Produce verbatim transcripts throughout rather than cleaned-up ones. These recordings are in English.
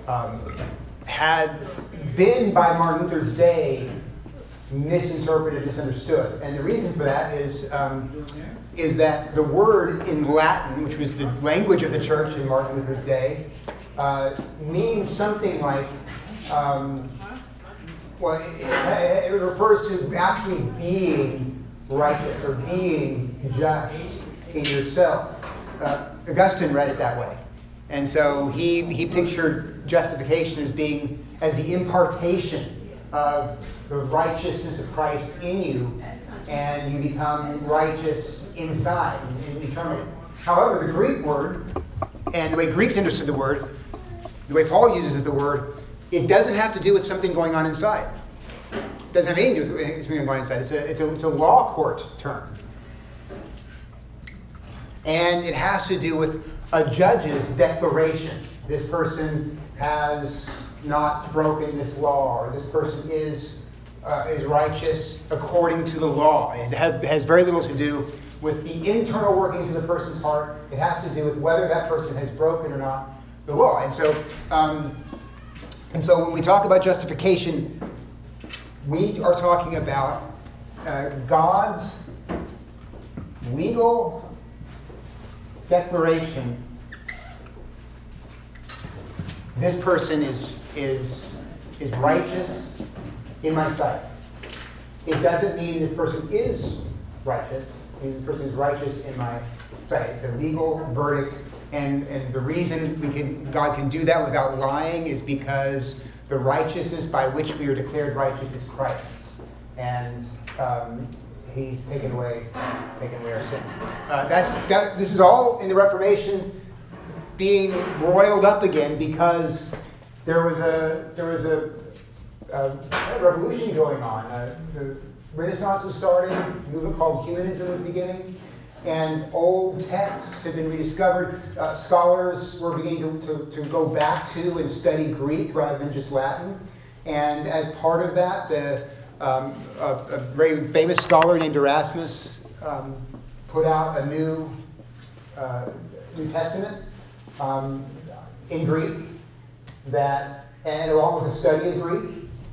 um, had been by Martin Luther's day misinterpreted, misunderstood. And the reason for that is, um, is that the word in Latin, which was the language of the church in Martin Luther's day, uh, means something like, um, well, it, it refers to actually being righteous or being just in yourself. Uh, Augustine read it that way. And so he, he pictured justification as being, as the impartation of the righteousness of Christ in you, and you become righteous inside, eternally. However, the Greek word, and the way Greeks understood the word, the way Paul uses the word, it doesn't have to do with something going on inside. It doesn't have anything to do with something going on inside. It's a, it's a, it's a law court term. And it has to do with a judge's declaration. This person has not broken this law, or this person is uh, is righteous according to the law. It has, has very little to do with the internal workings of the person's heart. It has to do with whether that person has broken or not the law. And so, um, and so when we talk about justification, we are talking about uh, God's legal declaration. This person is is is righteous in my sight. It doesn't mean this person is righteous. It means this person is righteous in my sight. It's a legal verdict, and, and the reason we can God can do that without lying is because the righteousness by which we are declared righteous is Christ's, and um, He's taken away taken away our sins. Uh, that's that. This is all in the Reformation being roiled up again because there was a there was a, a, a revolution going on. Uh, the Renaissance was starting. A movement called humanism was beginning, and old texts had been rediscovered. Uh, scholars were beginning to, to, to go back to and study Greek rather than just Latin. And as part of that, the um, a, a very famous scholar named Erasmus um, put out a new uh, New Testament um, in Greek, that, and along with a study of Greek.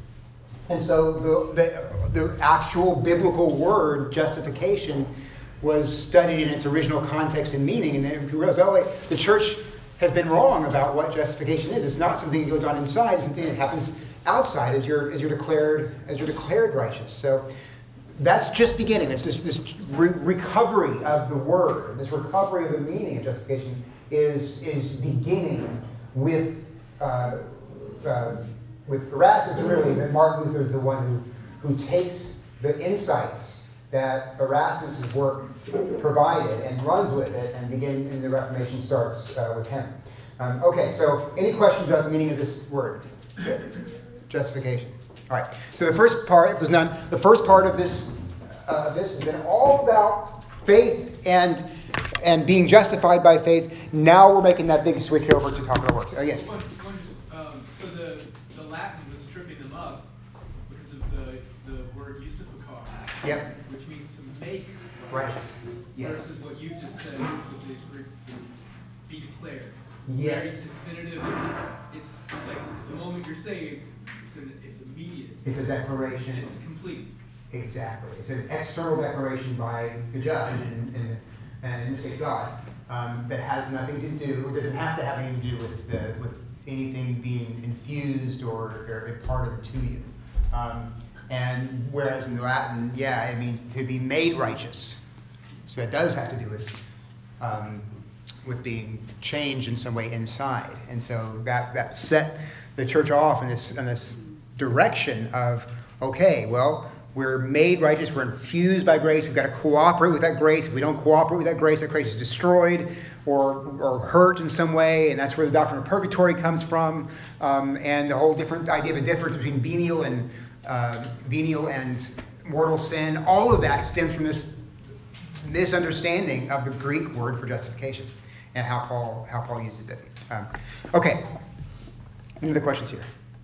And so the, the, the actual biblical word justification was studied in its original context and meaning. And then people realized, oh, wait, the church has been wrong about what justification is. It's not something that goes on inside. It's something that happens outside as you're as you're declared as you're declared righteous. So that's just beginning. It's this this re- recovery of the word, this recovery of the meaning of justification is is beginning with uh, uh, with Erasmus, really. That Martin Luther is the one who who takes the insights that Erasmus's work provided and runs with it, and begin and the Reformation starts uh, with him. Um, okay, so any questions about the meaning of this word? Justification. All right. So the first part, if there's none, the first part of this uh, this has been all about faith and and being justified by faith. Now we're making that big switch over to talk about works. Oh, yes. One, one, um, so the, the Latin was tripping them up because of the, the word justificar, Yep. which means to make Right. righteous. Yes. Versus what you just said with the Greek to be declared. Yes. Very definitive. It's, it's like the moment you're saved, it's, an, it's immediate. It's a declaration. And it's complete. Exactly. It's an external declaration by the judge, and, and, and in this case God, um, that has nothing to do, doesn't have to have anything to do with the, with anything being infused or, or imparted to you. Um, and whereas in Latin, yeah, it means to be made righteous. So that does have to do with um, with being changed in some way inside. And so that, that set the church off in this in this direction of, okay, well, we're made righteous, we're infused by grace, we've got to cooperate with that grace. If we don't cooperate with that grace, that grace is destroyed or or hurt in some way, and that's where the doctrine of purgatory comes from, um, and the whole different idea of a difference between venial and uh, venial and mortal sin. All of that stems from this misunderstanding of the Greek word for justification and how Paul how Paul uses it. Um, okay, any other questions here?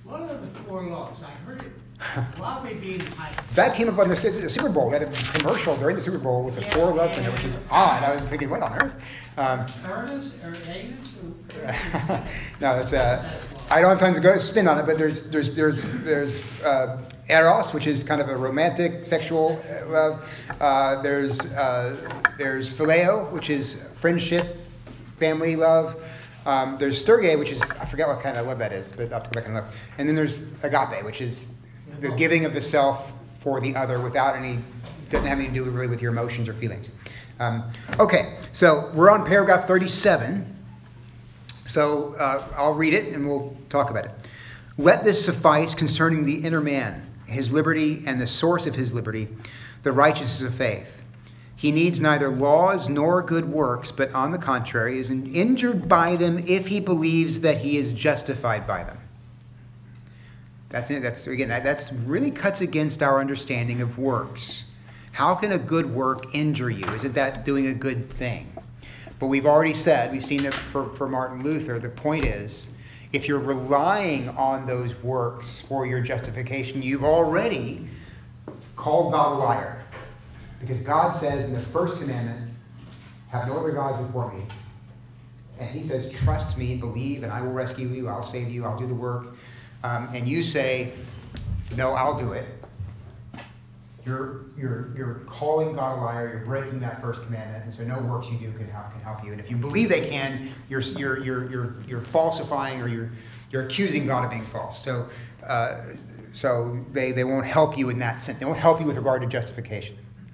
What are the four loaves? I heard it. While we being hyped. That came up on the, Su- the Super Bowl. They had a commercial during the Super Bowl with the Yeah, four loaves yeah, in it, which is yeah. odd. I was thinking, what on earth? Um, Ernest or Agnes? no, that's uh, I don't have time to go spin on it, but there's there's there's there's uh, eros, which is kind of a romantic sexual uh, love. Uh, there's uh, there's phileo, which is friendship, family love. Um, there's storge, which is I forget what kind of love that is, but I'll have to go back and look. And then there's agape, which is the giving of the self for the other without any, doesn't have anything to do really with your emotions or feelings. Um, okay, so we're on paragraph thirty-seven. So uh, I'll read it and we'll talk about it. Let this suffice concerning the inner man, his liberty and the source of his liberty, the righteousness of faith. He needs neither laws nor good works, but on the contrary is injured by them if he believes that he is justified by them. That's it. That's again. That that's really cuts against our understanding of works. How can a good work injure you? Isn't that doing a good thing? But we've already said, we've seen it for, for Martin Luther. The point is, if you're relying on those works for your justification, you've already called God a liar, because God says in the first commandment, "Have no other gods before me," and He says, "Trust me and believe, and I will rescue you. I'll save you. I'll do the work." Um, and you say, "No, I'll do it." You're you're you're calling God a liar. You're breaking that first commandment, and so no works you do can help can help you. And if you believe they can, you're you're you're you're you're falsifying, or you're you're accusing God of being false. So uh, so they they won't help you in that sense. They won't help you with regard to justification.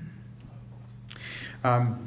Um,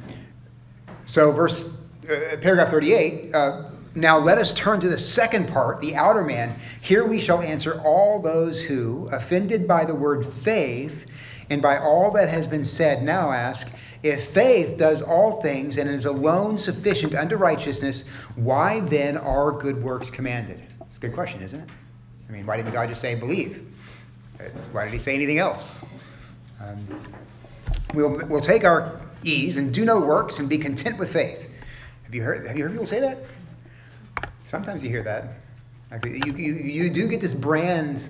so verse uh, paragraph thirty-eight. Uh, Now let us turn to the second part, the outer man. Here we shall answer all those who, offended by the word faith and by all that has been said, now ask, if faith does all things and is alone sufficient unto righteousness, why then are good works commanded? It's a good question, isn't it? I mean, why didn't God just say believe? It's, why did he say anything else? Um, we'll, we'll take our ease and do no works and be content with faith. Have you heard, have you heard people say that? Sometimes you hear that. Like you, you, you do get this brand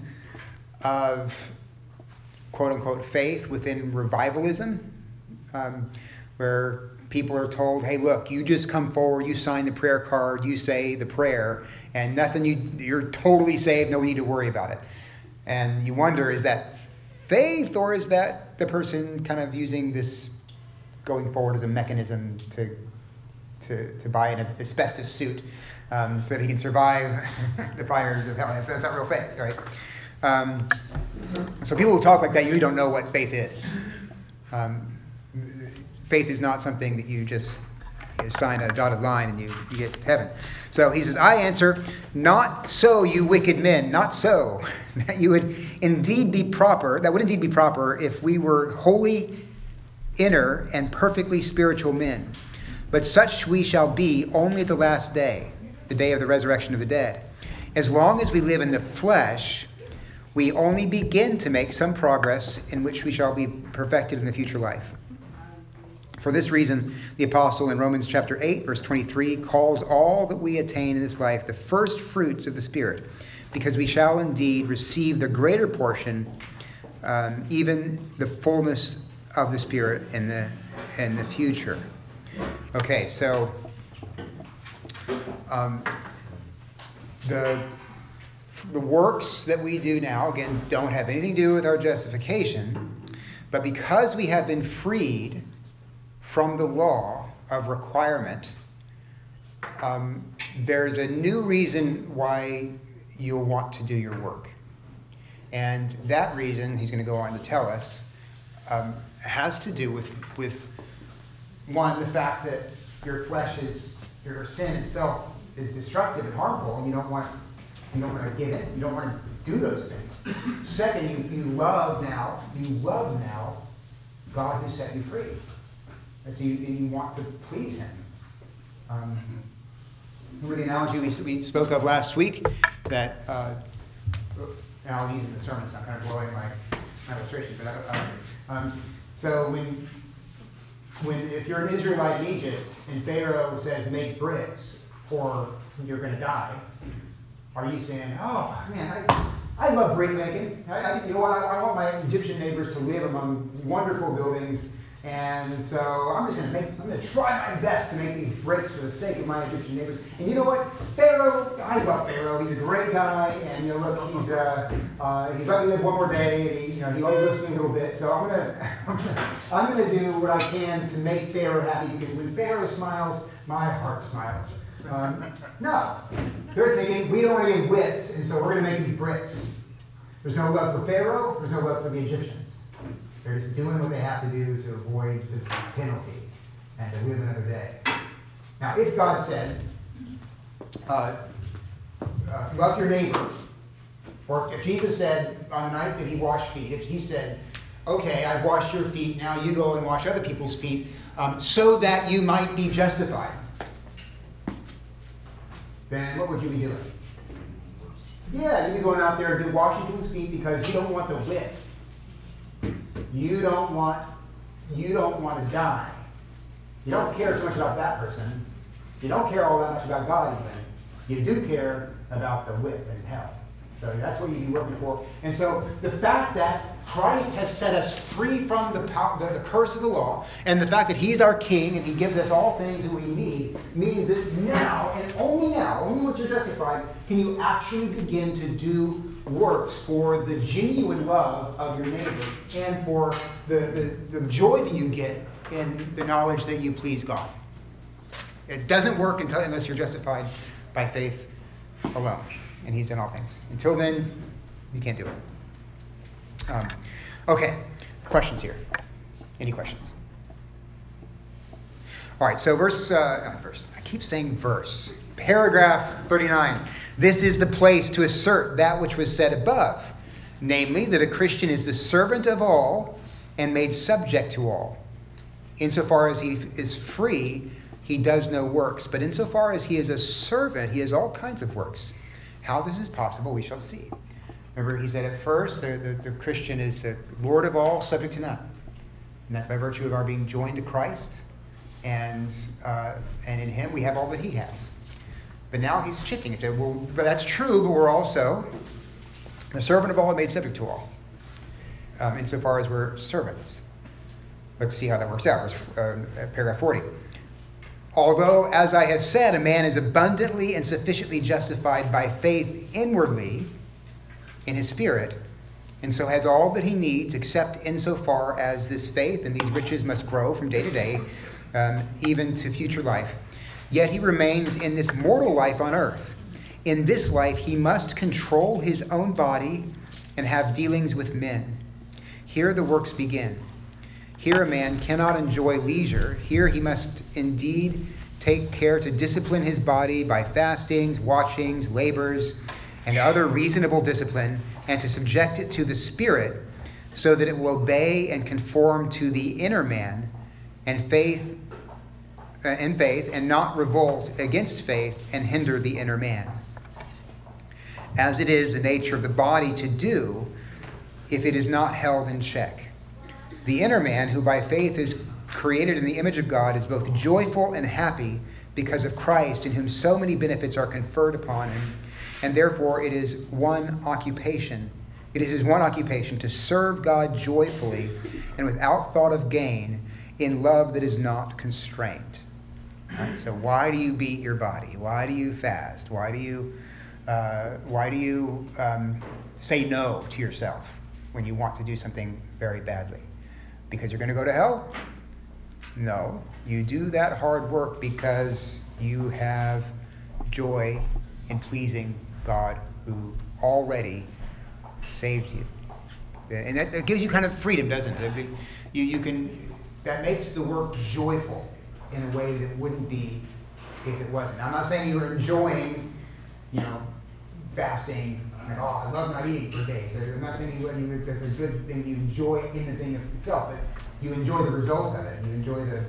of quote-unquote faith within revivalism, um, where people are told, hey, look, you just come forward, you sign the prayer card, you say the prayer, and nothing, you, you're totally saved, no need to worry about it. And you wonder, is that faith, or is that the person kind of using this going forward as a mechanism to, to, to buy an asbestos suit? Um, so that he can survive the fires of hell. That's, that's not real faith, right? Um, so people who talk like that usually don't know what faith is. Um, faith is not something that you just you sign a dotted line and you, you get to heaven. So he says, I answer, not so, you wicked men, not so. That you would indeed be proper, that would indeed be proper if we were wholly inner and perfectly spiritual men. But such we shall be only at the last day, the day of the resurrection of the dead. As long as we live in the flesh, we only begin to make some progress in which we shall be perfected in the future life. For this reason, the apostle in Romans chapter eight, verse twenty-three, calls all that we attain in this life the first fruits of the Spirit, because we shall indeed receive the greater portion, um, even the fullness of the Spirit in the in the future. Okay, so Um, the, the works that we do now, again, don't have anything to do with our justification, but because we have been freed from the law of requirement, um, there's a new reason why you'll want to do your work. And that reason, he's going to go on to tell us, um, has to do with, with, one, the fact that your flesh is, your sin itself is destructive and harmful, and you don't want you don't want to give it. You don't want to do those things. Second, you, you love now, you love now God who set you free. And so you, you want to please him. Um, remember the analogy we, we spoke of last week that uh, and I'll use it in the sermon, so I'm kind of blowing my, my illustration, but I don't, um, so when when if you're an Israelite in Egypt and Pharaoh says make bricks or you're going to die, are you saying, oh man, I, I love brick making. I, I, you know what? I, I want my Egyptian neighbors to live among wonderful buildings. And so I'm just going to make, I'm going to try my best to make these bricks for the sake of my Egyptian neighbors. And you know what? Pharaoh, I love Pharaoh. He's a great guy. And you know, look, he's, uh, uh, he's let me live one more day. And he, you know, he always loves me a little bit. So I'm going to, I'm going to do what I can to make Pharaoh happy, because when Pharaoh smiles, my heart smiles. Um, no, they're thinking, we don't want to get whipped, and so we're going to make these bricks. There's no love for Pharaoh. There's no love for the Egyptians. They're just doing what they have to do to avoid the penalty and to live another day. Now, if God said, uh, uh, love your neighbor, or if Jesus said on the night that he washed feet, if he said, okay, I've washed your feet, now you go and wash other people's feet, um, so that you might be justified, then what would you be doing? Yeah, you'd be going out there and do washing people's feet because you don't want the whip. You don't want, you don't want to die. You don't care so much about that person. You don't care all that much about God even. You do care about the whip and hell. So that's what you'd be working for. And so the fact that Christ has set us free from the, power, the, the curse of the law, and the fact that he's our king and he gives us all things that we need, means that now, and only now, only once you're justified, can you actually begin to do works for the genuine love of your neighbor and for the, the, the joy that you get in the knowledge that you please God. It doesn't work until, unless you're justified by faith alone. And he's done all things. Until then, you can't do it. Um, okay, questions here? Any questions? All right, so verse, uh, not verse, I keep saying verse. Paragraph thirty-nine. This is the place to assert that which was said above, namely that a Christian is the servant of all and made subject to all. Insofar as he is free, he does no works. But insofar as he is a servant, he has all kinds of works. How this is possible, we shall see. Remember, he said at first, the, the, the Christian is the Lord of all, subject to none. And that's by virtue of our being joined to Christ. And, uh, and in him, we have all that he has. But now he's shifting. He said, well, but that's true, but we're also the servant of all and made subject to all. Um, insofar as we're servants. Let's see how that works out. Uh, paragraph forty. Although, as I have said, a man is abundantly and sufficiently justified by faith inwardly in his spirit, and so has all that he needs, except insofar as this faith and these riches must grow from day to day, um, even to future life. Yet he remains in this mortal life on earth. In this life, he must control his own body and have dealings with men. Here the works begin. Here a man cannot enjoy leisure. Here he must indeed take care to discipline his body by fastings, watchings, labors, and other reasonable discipline, and to subject it to the Spirit, so that it will obey and conform to the inner man, and faith, uh, in faith, and not revolt against faith and hinder the inner man. As it is the nature of the body to do, if it is not held in check. The inner man, who by faith is created in the image of God, is both joyful and happy because of Christ, in whom so many benefits are conferred upon him, and therefore it is one occupation. It is his one occupation to serve God joyfully and without thought of gain, in love that is not constrained. Right? So why do you beat your body? Why do you fast? Why do you uh, why do you um, say no to yourself when you want to do something very badly? Because you're going to go to hell? No. You do that hard work because you have joy in pleasing God, who already saved you. And that, that gives you kind of freedom, doesn't it? You, you can, that makes the work joyful in a way that wouldn't be if it wasn't. Now, I'm not saying you're enjoying, you know, fasting. Like, oh, I love not eating for days. I'm not saying you, you, that's a good thing you enjoy in the thing itself, but you enjoy the result of it. You enjoy the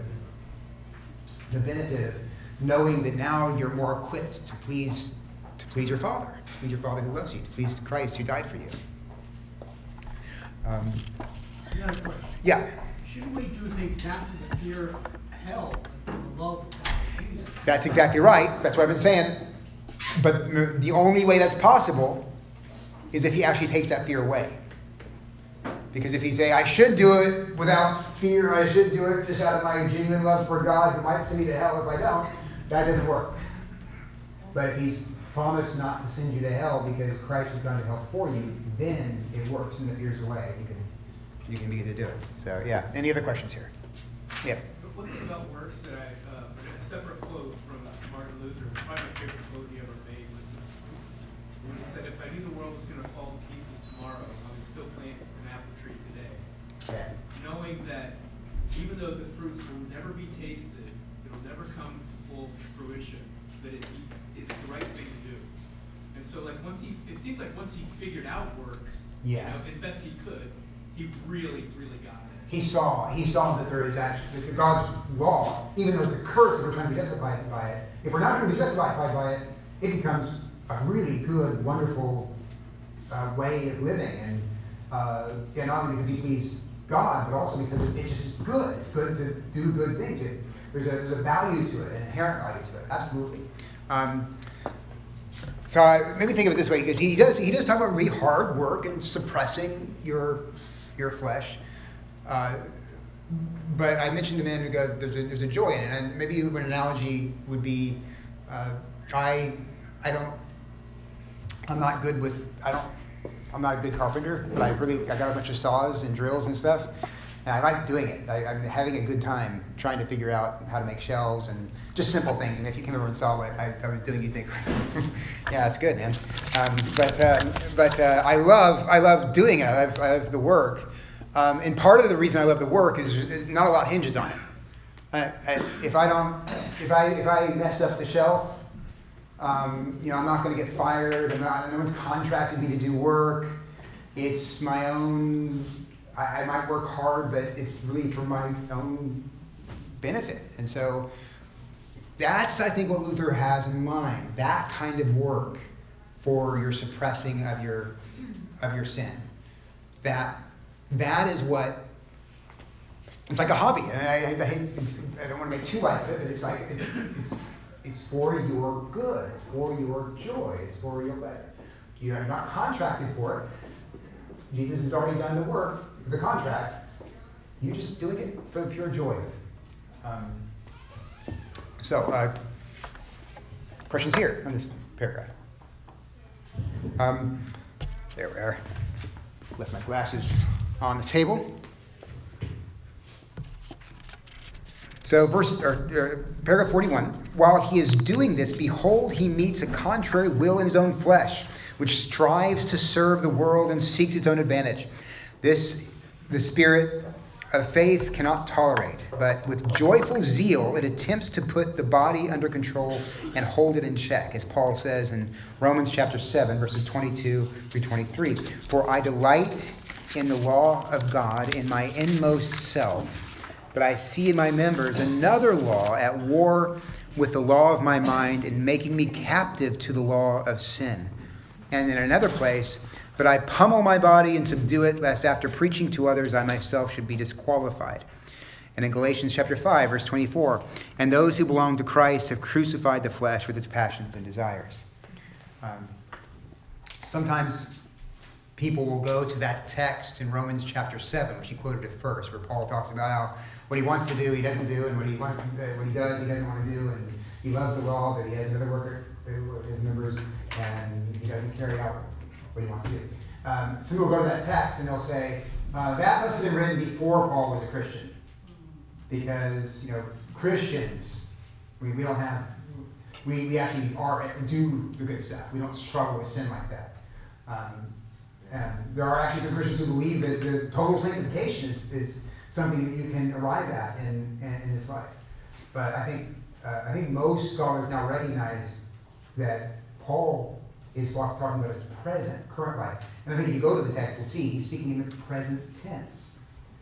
the benefit of knowing that now you're more equipped to please to please your Father, to please your Father who loves you, to please Christ who died for you. Um, Another question. yeah. Shouldn't we do things not for the fear of hell, but for the love of Jesus? That's exactly right. That's what I've been saying. But the only way that's possible is if he actually takes that fear away. Because if you say, I should do it without fear, I should do it just out of my genuine love for God who might send me to hell if I don't, that doesn't work. But if he's promised not to send you to hell because Christ has gone to hell for you, then it works and the fear's away. You can you can begin to do it. So yeah. Any other questions here? Yeah. But one thing about works that I, uh, a separate quote from Martin Luther, probably my favorite quote he ever made was when he said, if I knew the world was going to fall to pieces tomorrow, I would still plant an apple tree today. Yeah. Knowing that even though the fruits will never be tasted, it'll never come to full fruition, that it, it's the right thing to do. And so like once he, it seems like once he figured out works, Yeah. you know, as best he could, he really, really got it. He saw, he saw that there is actually, that God's law, even though it's a curse if we're trying to be justified by it, if we're not going to be justified by it, it becomes a really good, wonderful uh, way of living. And, uh, and not only because he pleased God, but also because it, it's just good. It's good to do good things. It, there's, a, there's a value to it, an inherent value to it, absolutely. Um, so I, maybe think of it this way, because he does, he does talk about really hard work and suppressing your your flesh. Uh, but I mentioned a minute ago there's a, there's a joy in it. And maybe an analogy would be, uh, I I don't, I'm not good with, I don't, I'm not a good carpenter, but I really, I got a bunch of saws and drills and stuff. And I like doing it. I, I'm having a good time trying to figure out how to make shelves and just simple things. And if you came over and saw what I, I was doing, you'd think, yeah, that's good, man. Um, but uh, but uh, I love I love doing it. I love, I love the work. Um, and part of the reason I love the work is not a lot hinges on it. I, I, if I don't, if I if I mess up the shelf, um, you know, I'm not going to get fired. I'm not. No one's contracted me to do work. It's my own. I, I might work hard, but it's really for my own benefit. And so that's, I think, what Luther has in mind. That kind of work for your suppressing of your of your sin. That that is what. It's like a hobby. And I, I, I, hate, I don't want to make too light of it, but it's like it's, it's it's for your good. It's for your joy. It's for your pleasure. You're not contracted for it. Jesus has already done the work, the contract. You're just doing it for the pure joy. Um, so, uh, questions here on this paragraph? Um, there we are. Left my glasses on the table. So, verse or, or paragraph forty-one. While he is doing this, behold, he meets a contrary will in his own flesh, which strives to serve the world and seeks its own advantage. This the spirit of faith cannot tolerate, but with joyful zeal it attempts to put the body under control and hold it in check, as Paul says in Romans chapter seven, verses twenty-two through twenty-three. For I delight in the law of God in my inmost self, but I see in my members another law at war with the law of my mind and making me captive to the law of sin. And in another place, but I pummel my body and subdue it, lest after preaching to others I myself should be disqualified. And in Galatians chapter five, verse twenty-four, and those who belong to Christ have crucified the flesh with its passions and desires. Um, sometimes people will go to that text in Romans chapter seven, which he quoted at first, where Paul talks about how what he wants to do, he doesn't do, and what he wants, what he does, he doesn't want to do, and he loves the law, but he has another worker, his members, and he doesn't carry out what he wants to do. Um, so we'll go to that text, and they'll say, uh, that must have been written before Paul was a Christian, because you know Christians, we, we don't have, we, we actually are do the good stuff. We don't struggle with sin like that. Um, and there are actually some Christians who believe that the total sanctification is, is something that you can arrive at in, in, in this life. But I think uh, I think most scholars now recognize that Paul is talking about his present, current life. And I think if you go to the text, you'll see he's speaking in the present tense.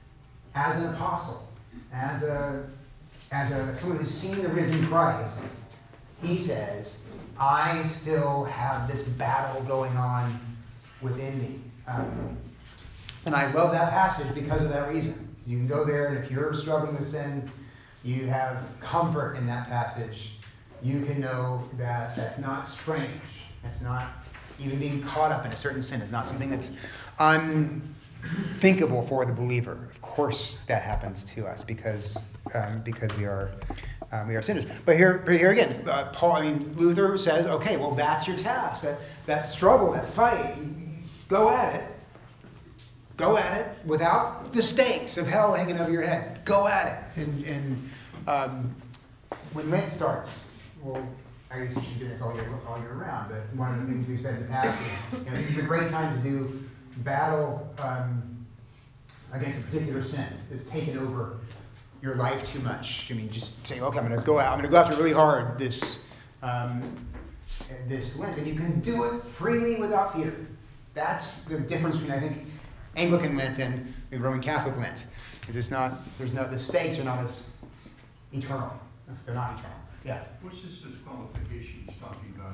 As an apostle, as a as a someone who's seen the risen Christ, he says, I still have this battle going on within me. Um, and I love that passage because of that reason. You can go there, and if you're struggling with sin, you have comfort in that passage. You can know that that's not strange. That's not even being caught up in a certain sin is not something that's unthinkable for the believer. Of course, that happens to us because um, because we are um, we are sinners. But here, but here again, uh, Paul. I mean, Luther says, okay, well, that's your task. That that struggle, that fight, you, you go at it. Go at it without the stakes of hell hanging over your head. Go at it. And, and um, when Lent starts, well, I guess you should do this all year, all year round, but one of the things we've said in the past is, you know, this is a great time to do battle um, against a particular sin that's taken over your life too much. I mean, just saying, okay, I'm going to go out, I'm going to go after really hard this um, this Lent, and you can do it freely without fear. That's the difference between, I think, Anglican Lent and the Roman Catholic Lent. Is it's not, there's no, the stakes are not as eternal. They're not eternal. Yeah. What's this disqualification he's talking about?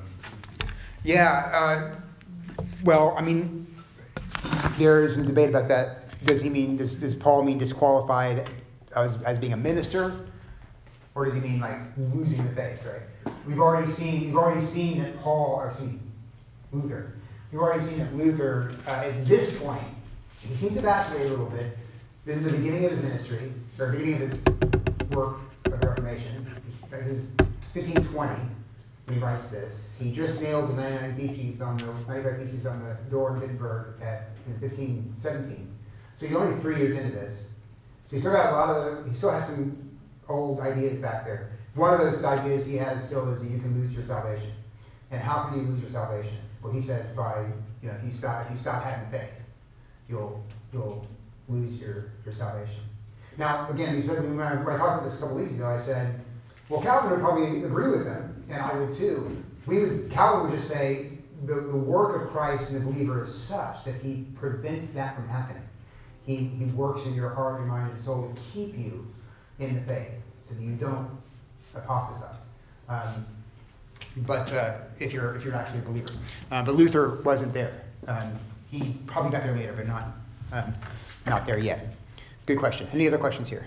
Yeah. Uh, well, I mean, there is some debate about that. Does he mean, does, does Paul mean disqualified as, as being a minister? Or does he mean like losing the faith, right? We've already seen, we've already seen that Paul, or excuse me, Luther, we've already seen that Luther, uh, at this point, he seems to vacillate a little bit. This is the beginning of his ministry, or beginning of his work of Reformation. This is fifteen twenty when he writes this. He just nailed the ninety-nine Theses on the ninety-five Theses on the door in Wittenberg at in fifteen seventeen. So he's only three years into this. So he still got a lot of. He still has some old ideas back there. One of those ideas he has still is that you can lose your salvation. And how can you lose your salvation? Well, he says by you know if you stop if you stop having faith. You'll you'll lose your, your salvation. Now, again, you said when I, when I talked about this a couple weeks ago, I said, well, Calvin would probably agree with them, and I would too. We would Calvin would just say the, the work of Christ in the believer is such that he prevents that from happening. He he works in your heart, your mind, and soul to keep you in the faith, so that you don't apostatize. Um, but uh, if you're if you're actually a believer, uh, but Luther wasn't there. Um, He probably got there later, but not um, not there yet. Good question. Any other questions here?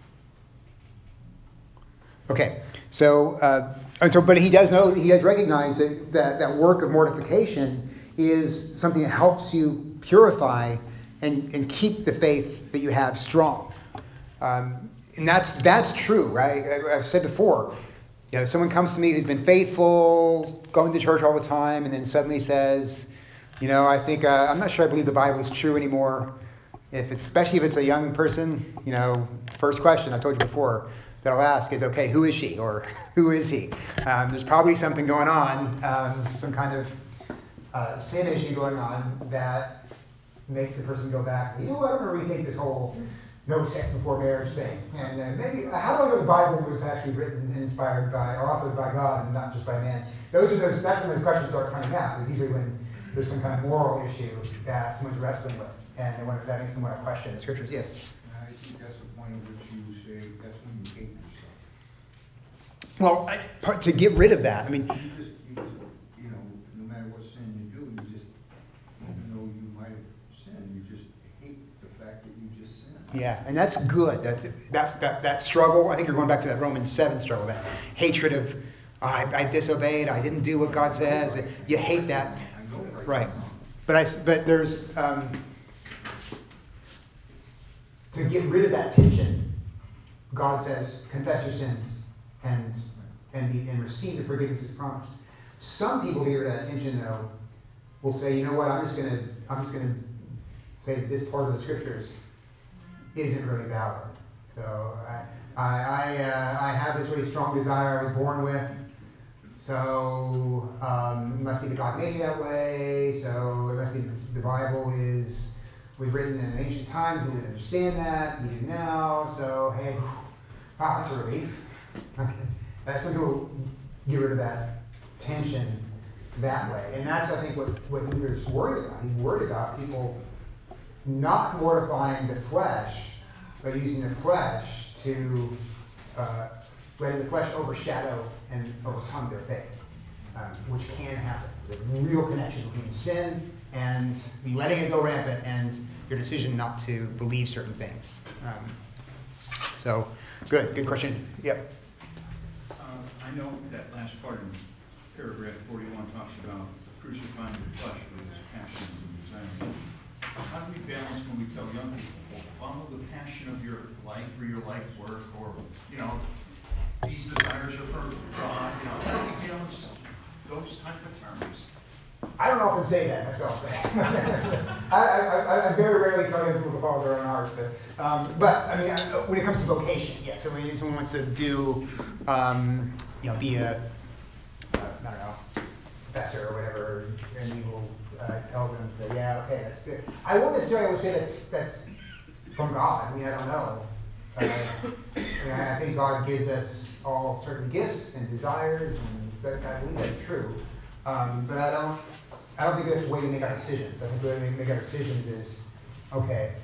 Okay, so uh, and so, but he does know, he does recognize that, that that work of mortification is something that helps you purify and, and keep the faith that you have strong. Um, and that's that's true, right? I, I've said before, you know, someone comes to me who's been faithful, going to church all the time, and then suddenly says, you know, I think, uh, I'm not sure I believe the Bible is true anymore. If it's, especially if it's a young person, you know, first question I told you before that I'll ask is, okay, who is she or who is he? Um, there's probably something going on, um, some kind of uh, sin issue going on that makes the person go back, you know what, I'm going to rethink this whole no sex before marriage thing. And uh, maybe, how do I know the Bible was actually written and inspired by, or authored by God and not just by man? Those are those, that's when those questions start coming out, is usually when there's some kind of moral issue that someone's wrestling with, and they want, that makes them want to question the scriptures. Yes? I think that's the point at which you say that's when you hate yourself. Well, I, part- to get rid of that, I mean, You just, you just, you know, no matter what sin you do, you just, even though you might have sinned, you just hate the fact that you just sinned. yeah, and that's good. That, that, that, that struggle, I think you're going back to that Romans seven struggle, that hatred of, I, I disobeyed, I didn't do what God says. You hate that. Right, but I but there's um, to get rid of that tension. God says, "Confess your sins and and be, and receive the forgiveness as promised." Some people hear that tension though will say, "You know what? I'm just gonna I'm just gonna say that this part of the scriptures isn't really valid." So I I I, uh, I have this really strong desire I was born with. So um, it must be that God made me that way. So it must be the Bible is was written in an ancient time. We didn't understand that. We do now. So hey, wow, that's a relief. Okay. That's some people get rid of that tension that way, and that's I think what what Luther's worried about. He's worried about people not mortifying the flesh, but using the flesh to uh, letting the flesh overshadow and overcome their faith, um, which can happen. There's a real connection between sin and me letting it go rampant and your decision not to believe certain things. Um, so, good, good question. Yep. Uh, I know that last part in paragraph forty-one talks about crucifying the flesh with his passion and desire. How do we balance when we tell young people, follow the passion of your life or your life work, or, you know, these desires are for God, you know, how do we balance those type of terms? I don't often say that myself. I, I, I, I very rarely tell young people to follow their own hearts. But, um, but I mean, I, when it comes to vocation, yeah. So when someone wants to do, um, you know, be a, uh, I don't know, professor or whatever, and you will uh, tell them to, yeah, okay, that's good. I wouldn't necessarily would say that's that's from God. I mean, I don't know. Uh, I, mean, I think God gives us all certain gifts and desires, and but I believe that's true. Um, but I don't, I don't think that's the way we make our decisions. I think the way we make our decisions is, okay,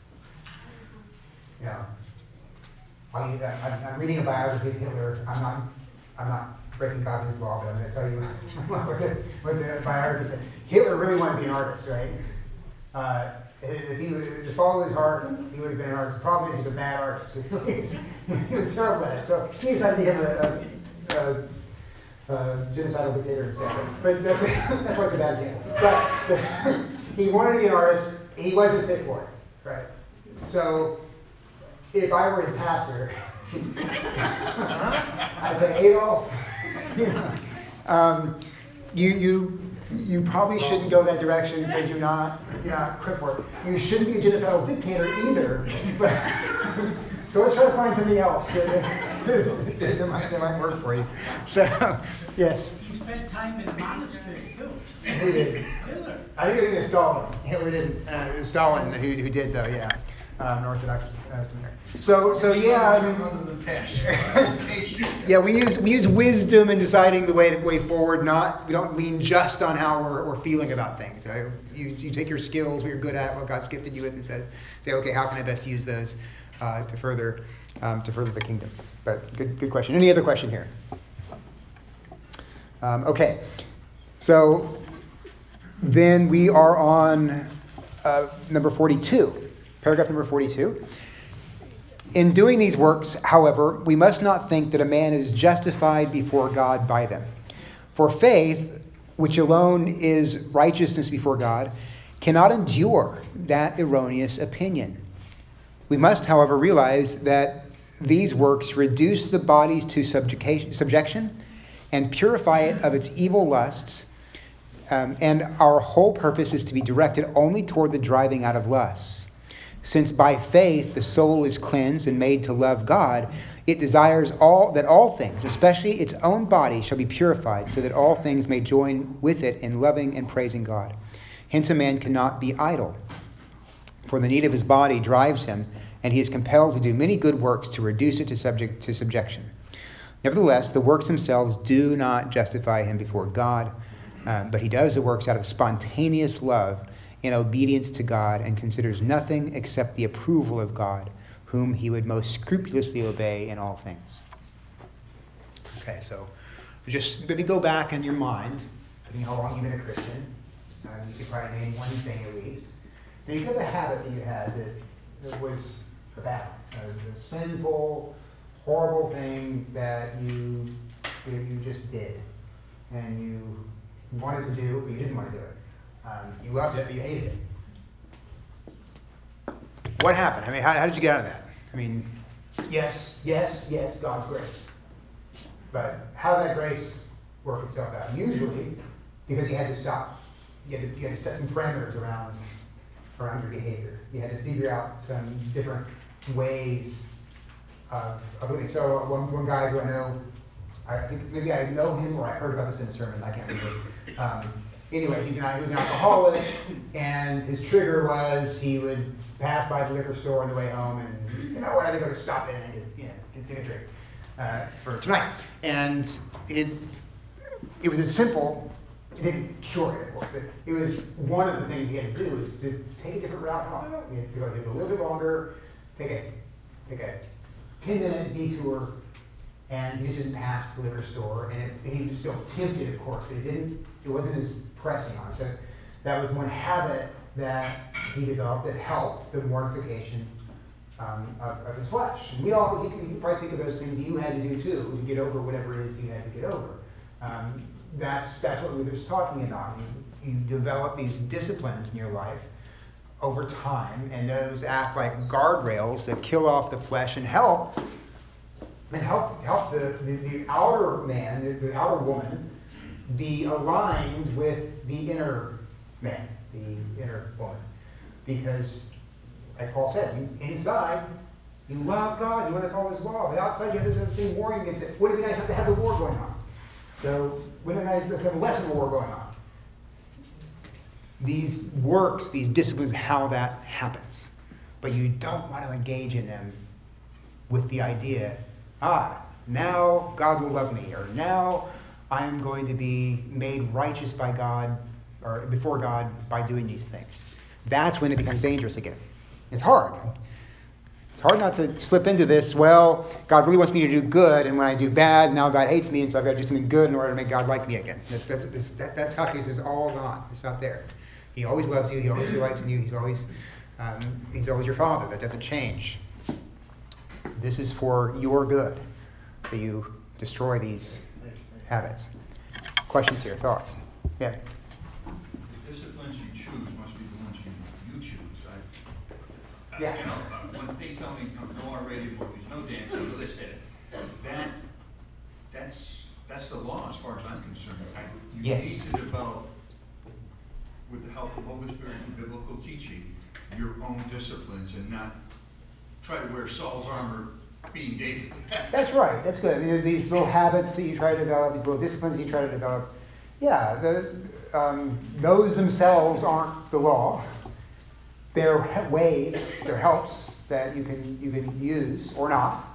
you know, I, I'm, I'm reading a biography of Hitler. I'm not, I'm not breaking God's law, but I'm going to tell you what, the, what the biography said. Hitler really wanted to be an artist, right? Uh, if he would to follow his heart, he would have been an artist. The problem is he's a bad artist. He was terrible at it. So he decided to become a, a, a Uh, genocidal dictator instead. But that's, that's why it's a bad example. But he wanted to be an artist. He wasn't fit for it, right? So if I were his pastor, I'd say, Adolf, you know, um, you, you, you probably shouldn't go that direction because you're not, you're not fit for it. You shouldn't be a genocidal dictator either. But, so let's try to find something else that, that, might, that might work for you. So, yes. He spent time in a monastery too. He did. Hitler. I think it was Stalin. Hitler didn't. Uh, it was Stalin who, who did though. Yeah, um, an Orthodox uh, seminary. So, so yeah. I mean, Other than passion. yeah, we use we use wisdom in deciding the way the way forward. Not we don't lean just on how we're, we're feeling about things. Right? You you take your skills, what you're good at, what God's gifted you with, and say, say, okay, how can I best use those uh, to further um, to further the kingdom? But good good question. Any other question here? Um, okay, so then we are on uh, number forty-two, paragraph number forty-two. In doing these works, however, we must not think that a man is justified before God by them. For faith, which alone is righteousness before God, cannot endure that erroneous opinion. We must, however, realize that these works reduce the bodies to subjugation, subjection and purify it of its evil lusts, um, and our whole purpose is to be directed only toward the driving out of lusts. Since by faith the soul is cleansed and made to love God, it desires all that all things, especially its own body, shall be purified, so that all things may join with it in loving and praising God. Hence a man cannot be idle, for the need of his body drives him, and he is compelled to do many good works to reduce it to subject to subjection. Nevertheless, the works themselves do not justify him before God, um, but he does the works out of spontaneous love in obedience to God, and considers nothing except the approval of God, whom he would most scrupulously obey in all things. Okay, so just maybe go back in your mind, depending how long you've been a Christian. Um, you could probably name one thing at least. Now you have a habit that you had that, that was a bad, a, a sinful, horrible thing that you that you just did, and you wanted to do, but you didn't want to do it. Um, you loved it, but you hated it. What happened? I mean, how, how did you get out of that? I mean, yes, yes, yes, God's grace. But how did that grace work itself out? Usually, because you had to stop. You had to, you had to set some parameters around, around your behavior. You had to figure out some different ways of, of living. So one, one guy who I know, I think maybe I know him or I heard about this in a sermon, I can't remember. Um, Anyway, he's an, he was an alcoholic, and his trigger was he would pass by the liquor store on the way home, and you know what, I'm going to stop in and get, you know, get, get a drink uh, for tonight. And it it was as simple. It didn't cure it, of course, but it was one of the things he had to do was to take a different route home. He had to go a little bit longer, take a take a ten minute detour, and he just didn't pass the liquor store, and it, he was still tempted, of course, but it didn't. It wasn't as pressing on. So that was one habit that he developed that helped the mortification um, of, of his flesh. And we all, you can, you can probably think of those things you had to do too, to get over whatever it is you had to get over. Um, that's, that's what Luther's talking about. You, you develop these disciplines in your life over time, and those act like guardrails that kill off the flesh and help and help help the, the, the outer man, the, the outer woman, be aligned with the inner man, the inner woman. Because, like Paul said, you, inside, you love God, you want to follow His law, but outside you have this other thing warring against it. Wouldn't it be nice not to have the war going on? So, wouldn't it be nice to have less of a war going on? These works, these disciplines, how that happens. But you don't want to engage in them with the idea, ah, now God will love me, or now I'm going to be made righteous by God, or before God by doing these things. That's when it becomes dangerous again. It's hard. It's hard not to slip into this, well, God really wants me to do good, and when I do bad, now God hates me, and so I've got to do something good in order to make God like me again. That, that's, that, that's how this is all gone. It's not there. He always loves you. He always delights in you. He's always, um, he's always your Father. That doesn't change. This is for your good, that you destroy these habits. Questions here, thoughts? Yeah. The disciplines you choose must be the ones you, you choose. I, I, Yeah. You know, uh, when they tell me no, no R-rated movies, no dancing, no this, that, that, that's, that's the law as far as I'm concerned. I, you Yes. teach it about, with the help of the Holy Spirit and biblical teaching, your own disciplines, and not try to wear Saul's armor being David. That's right. That's good. I mean, these little habits that you try to develop, these little disciplines you try to develop, yeah, the, um, those themselves aren't the law. They're he- ways, they're helps that you can you can use or not.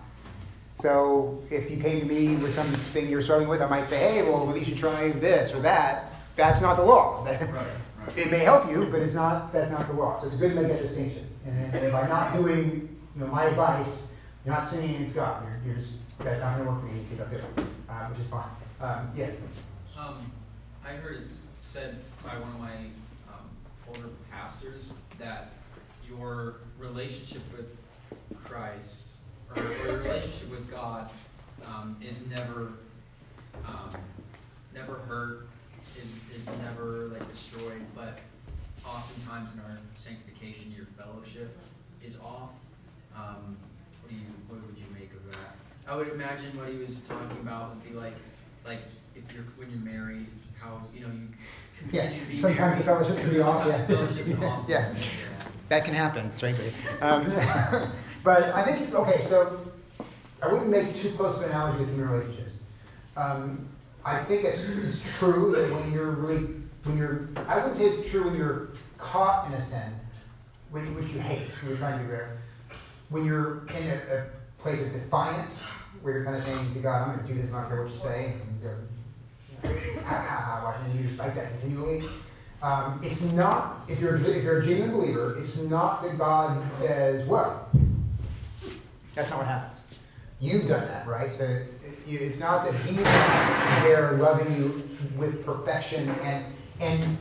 So if you came to me with something you're struggling with, I might say, hey, well, maybe you should try this or that. That's not the law. Right, right. It may help you, but it's not. That's not the law. So it's good to make that distinction. And, and by not doing, you know, my advice, you're not sinning against God. You're, you're just that's not going to work for you. You don't do it, uh, which is fine. Um, yeah. Um, I heard it said by one of my um, older pastors that your relationship with Christ or, or your relationship with God um, is never, um, never hurt, is, is never like destroyed, but oftentimes in our sanctification, your fellowship is off. Um, what do you, what would you make of that? I would imagine what he was talking about would be like, like if you're when you're married, how you know you continue Yeah. to be Sometimes the married, fellowship can be off. sometimes Yeah. the fellowship's off. Yeah. That can happen, frankly. Um, but I think, okay, so I wouldn't make too close of an analogy with human relationships. Um, I think it's, it's true that when you're really, when you're, I wouldn't say it's true when you're caught in a sin, which, which you hate, when you're trying to be rare. When you're in a, a place of defiance, where you're kind of saying to God, I'm going to do this, I don't care what you say, and you're, you know, ha, ha, ha, watching you just like that continually. Um, it's not, if you're, if you're a genuine believer, it's not that God says, well, that's not what happens. You've done that, right? So it, you, it's not that He's there loving you with perfection and and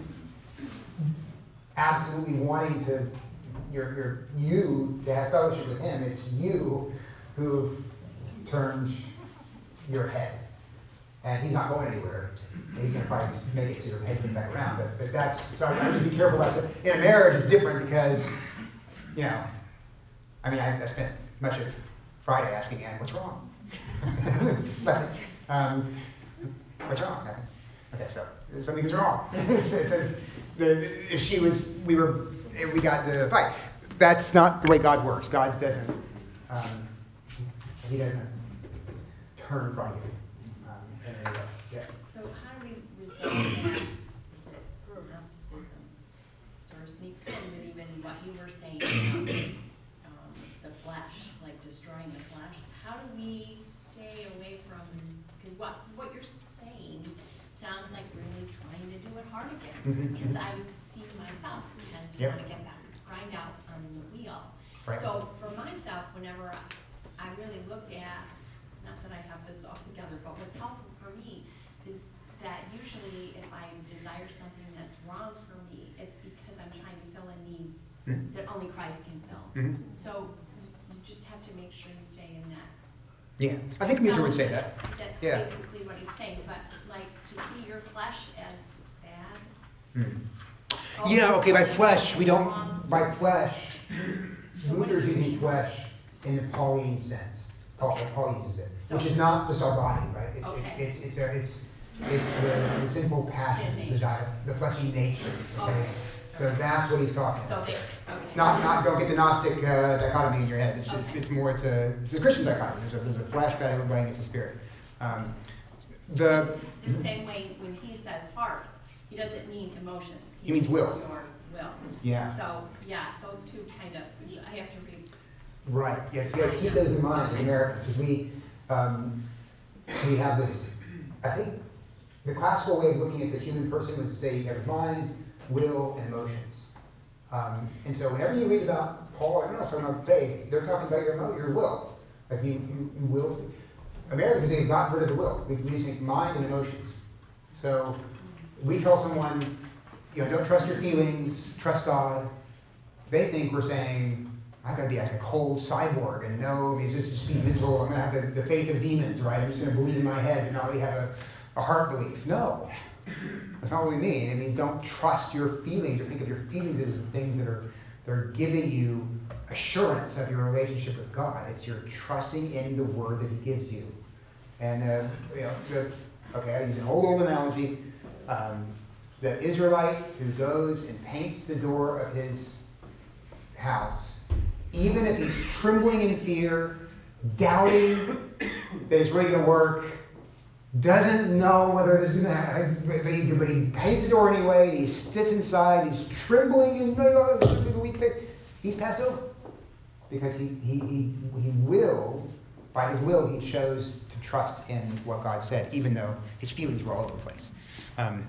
absolutely wanting to, your, your, you to have fellowship with Him. It's you who turned your head. And He's not going anywhere. He's going to probably make it so your head comes back around. But, but that's, so I have to be careful about it. In a marriage, it's different because, you know, I mean, I, I spent much of Friday asking Anne, what's wrong? but, um, what's wrong? Okay, okay so something is wrong. It says, the, if she was, we were, we got into a fight. That's not the way God works. God doesn't, um, He doesn't turn from you. Um, and there you go. Yeah. So how do we resolve that? Is it neuroticism sort of sneaks in with even what you were saying about um, the flesh, like destroying the flesh? How do we stay away from, because what, what you're saying sounds like really trying to do it hard again. Mhm. Because I see myself tend to Yep. want to get back, grind out on the wheel. Right. So for myself, whenever I, I really looked at, not that I have this all together, but what's helpful for me is that usually if I desire something that's wrong for me, it's because I'm trying to fill a need Mhm. that only Christ can fill. Mhm. So you you just have to make sure you stay in that. Yeah. I think Luther would say that. That's Yeah. basically what he's saying, but like, flesh as bad? Hmm. Oh, Yeah, okay, by okay. flesh, we don't, Um, by flesh, So what Luther's do you using mean? flesh in the Pauline sense. Paul, Okay. Paul uses it, So- which is not just our body, right? It's, Okay. it's, it's, it's, a- it's, it's the, the sinful passion, Sin the, nature. di- the fleshy nature, okay? Okay. So that's what he's talking So about. there, okay. It's not, not, don't get the Gnostic uh, dichotomy in your head. It's, it's, it's more, it's a, it's a Christian dichotomy. There's a, there's a flesh battling against the spirit. Um, the, The same way when he says heart, he doesn't mean emotions. He means will. Your will. Yeah. So, yeah, those two kind of, I have to read. Right, yes, you gotta keep those in mind as Americans, because we, um, we have this, I think, the classical way of looking at the human person would say you have mind, will, and emotions. Um, and so whenever you read about Paul, I'm not talking about faith, they're talking about your, emo- your will. Like you, you, you will, Americans, they've gotten rid of the will. We, we just think mind and emotions. So we tell someone, you know, don't trust your feelings, trust God. They think we're saying, I gotta be like a cold cyborg and no, it's just, just be mental. I'm gonna have the, the faith of demons, right? I'm just gonna believe in my head and not really have a, a heart belief. No, that's not what we mean. It means don't trust your feelings or think of your feelings as things that are that are giving you assurance of your relationship with God. It's you're trusting in the word that He gives you. And uh, you know, the, okay, I use an old old analogy. Um, the Israelite who goes and paints the door of his house, even if he's trembling in fear, doubting that it's really going to work, doesn't know whether this is going to happen, but he, but he paints the door anyway, he sits inside, he's trembling, he's a weak faith, he's passed over. Because he, he, he, he will, by his will, he chose to trust in what God said, even though his feelings were all over the place. Um,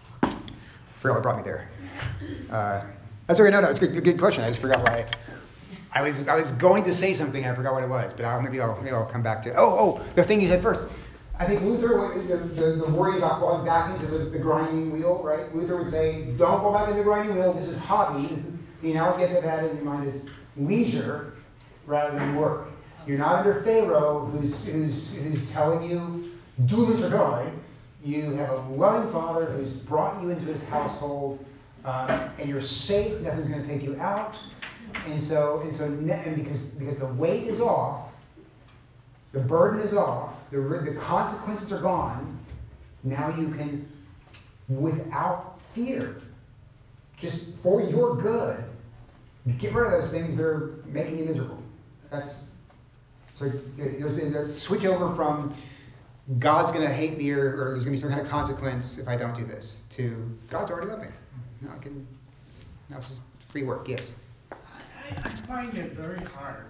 forgot what brought me there. Uh, that's okay, no, no, it's a good, good question. I just forgot why. I was I was going to say something, I forgot what it was, but I'll, maybe I'll maybe I'll come back to it. Oh, oh, the thing you said first. I think Luther, the, the, the worry about going back into the, the grinding wheel, right? Luther would say, don't go back into the grinding wheel, this is hobby. This is, the analogy I've had in your mind is leisure rather than work. You're not under Pharaoh who's, who's, who's telling you, do this or die. You have a loving Father who's brought you into his household, uh, and you're safe, nothing's going to take you out. And so, and so, and because because the weight is off, the burden is off, the the consequences are gone. Now you can, without fear, just for your good, get rid of those things that are making you miserable. That's so. It was a switch over from God's going to hate me, or, or there's going to be some kind of consequence if I don't do this, to God's already loving. Now I can. Now it's just free work. Yes. I, I find it very hard.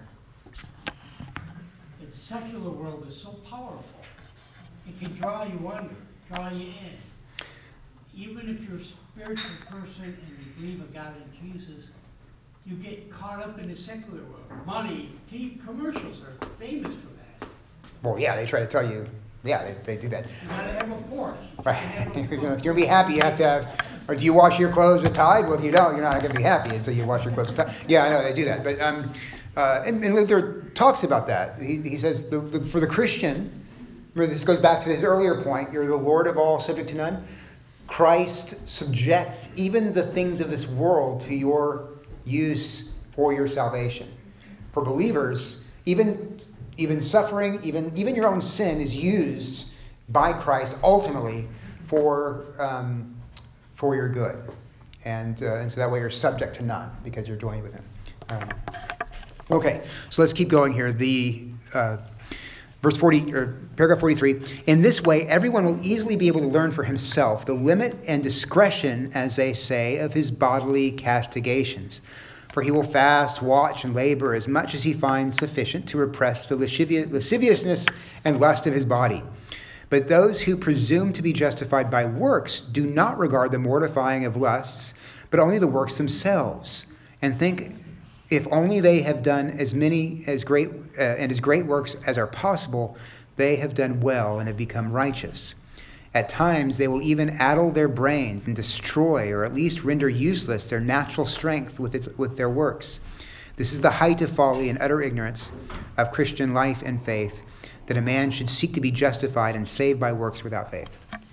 The secular world is so powerful. It can draw you under, draw you in. Even if you're a spiritual person and you believe in God and Jesus, you get caught up in the secular world. Money, T V commercials are famous for that. Well, yeah, they try to tell you. Yeah, they, they do that. You gotta have a Porsche. You Right. gotta have a If you're Porsche. going to be happy, you have to have. Or do you wash your clothes with Tide? Well, if you don't, you're not going to be happy until you wash your clothes with Tide. Yeah, I know they do that. But um, uh, and, and Luther talks about that. He, he says the, the, for the Christian, remember this goes back to his earlier point. You're the Lord of all, subject to none. Christ subjects even the things of this world to your use for your salvation. For believers, even even suffering, even even your own sin is used by Christ ultimately for um, for your good, and uh, and so that way you're subject to none because you're joined with Him. Um, okay, so let's keep going here. The uh, verse forty or paragraph forty-three. In this way, everyone will easily be able to learn for himself the limit and discretion, as they say, of his bodily castigations. For he will fast, watch, and labor as much as he finds sufficient to repress the lascivious, lasciviousness and lust of his body. But those who presume to be justified by works do not regard the mortifying of lusts, but only the works themselves, and think if only they have done as many as great uh, and as great works as are possible, they have done well and have become righteous. At times they will even addle their brains and destroy, or at least render useless, their natural strength with its with their works. This is the height of folly and utter ignorance of Christian life and faith, that a man should seek to be justified and saved by works without faith.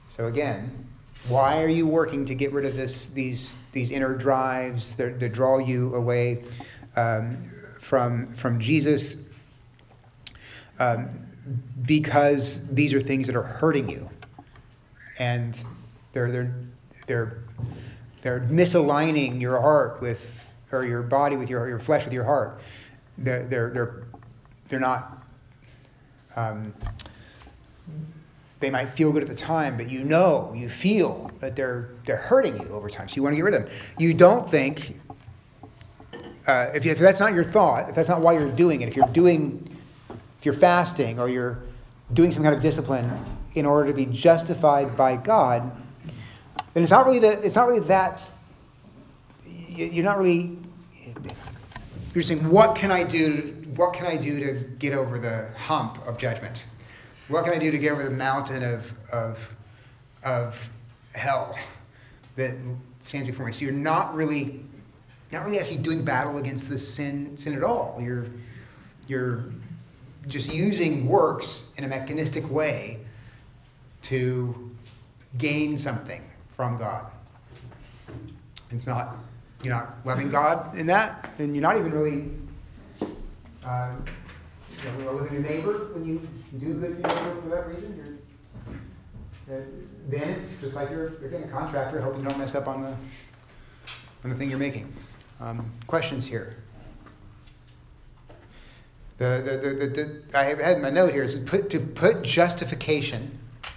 So again, why are you working to get rid of this, these, these inner drives that, that draw you away um, from, from Jesus? Um, because these are things that are hurting you, and they're they're they're they're misaligning your heart with, or your body with your your flesh with your heart. They're they're they're, they're not. Um, they might feel good at the time, but you know, you feel that they're they're hurting you over time. So you want to get rid of them. You don't think, uh, if, if that's not your thought, if that's not why you're doing it, if you're doing, if you're fasting or you're doing some kind of discipline in order to be justified by God, then it's not really that. It's not really that. You're not really. You're saying, what can I do? What can I do to get over the hump of judgment? What can I do to get over the mountain of of of hell that stands before me? So you're not really, not really actually doing battle against this sin sin at all. You're you're just using works in a mechanistic way to gain something from God. It's not, you're not loving God in that, and you're not even really uh, you know, loving your neighbor when you do good for your neighbor for that reason. You're, uh, then it's just like you're, again, a contractor, hoping you don't mess up on the on the thing you're making. Um, questions here? The, the, the, the, the, I have had my note here, is to put, to put justification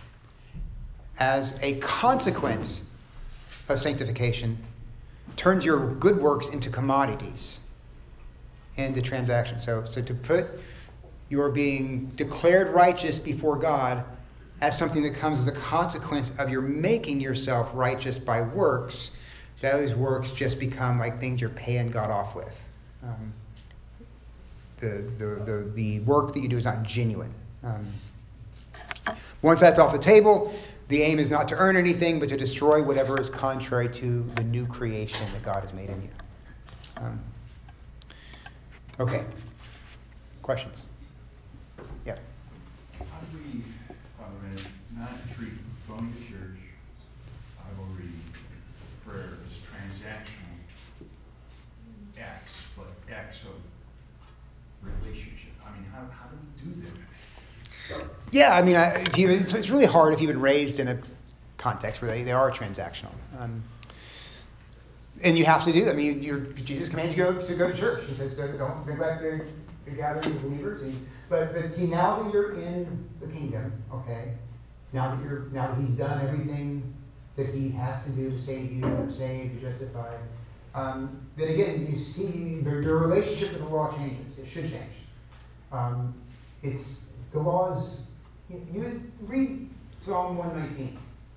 as a consequence of sanctification turns your good works into commodities, into transactions. So, so to put your being declared righteous before God as something that comes as a consequence of your making yourself righteous by works, those works just become like things you're paying God off with. Um, The, the, the, the work that you do is not genuine. Um, once that's off the table, the aim is not to earn anything, but to destroy whatever is contrary to the new creation that God has made in you. Um, okay. Questions? Yeah. How do we, Father Ed, not treat going to church, Bible reading, prayer as transactional acts, but acts of relationship? I mean, how, how do we do that? Yeah, I mean, I, if you, it's, it's really hard if you've been raised in a context where they, they are transactional. Um, and you have to do, I mean, you're, Jesus commands you to go to church. He says, don't neglect the, the gathering of believers. And, but, but see, now that you're in the kingdom, okay, now that you're, now that he's done everything that he has to do to save you, or save, to justify, um, then again, you see your, your relationship with the law changes. It should change. Um, it's, the laws, you, you read Psalm one nineteen.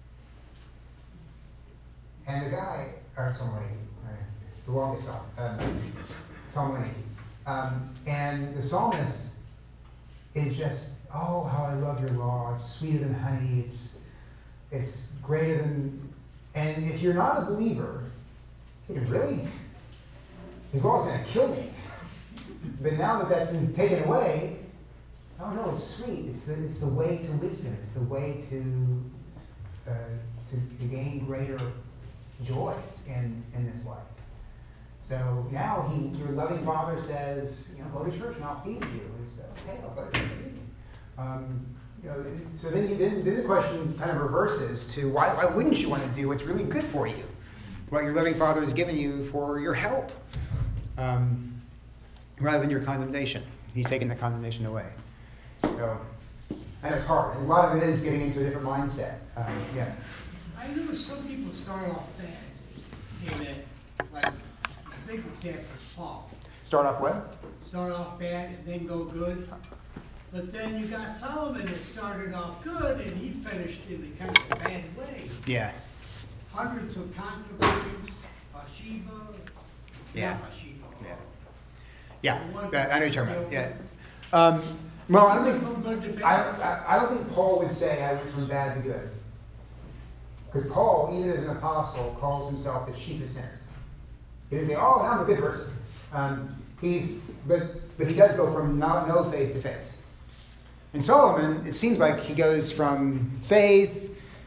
And the guy, or Psalm one eighteen, right? It's the longest psalm, um, Psalm one eighteen. Um, and the psalmist is just, oh, how I love your law. It's sweeter than honey. It's, it's greater than, and if you're not a believer, you really, his law's going to kill me. But now that that's been taken away, oh no, it's sweet. It's the, it's the way to wisdom. It's the way to, uh, to to gain greater joy in, in this life. So now he, your loving Father says, you know, go to church and I'll feed you. And he says, okay, I'll go to church. Um, you know, so then, you, then, then the question kind of reverses to why, why wouldn't you want to do what's really good for you? What your loving Father has given you for your help, um, rather than your condemnation. He's taken the condemnation away. So, and it's hard. And a lot of it is getting into a different mindset. Um, yeah. I know some people start off bad in it, like, a big example is Paul. Start off what? Start off bad and then go good. But then you got Solomon that started off good and he finished in a kind of a bad way. Yeah. Hundreds of concubines, Bathsheba. Yeah. Not Bathsheba. Yeah. Yeah. That, I know what you're talking about. Yeah. Um, well, I don't From good to think bad. I, I, I don't think Paul would say I went from bad to good. Because Paul, even as an apostle, calls himself the chief of sinners. He doesn't say, "Oh, I'm a good person." Um, he's, but but he does go from no, no faith to faith. In Solomon, it seems like he goes from faith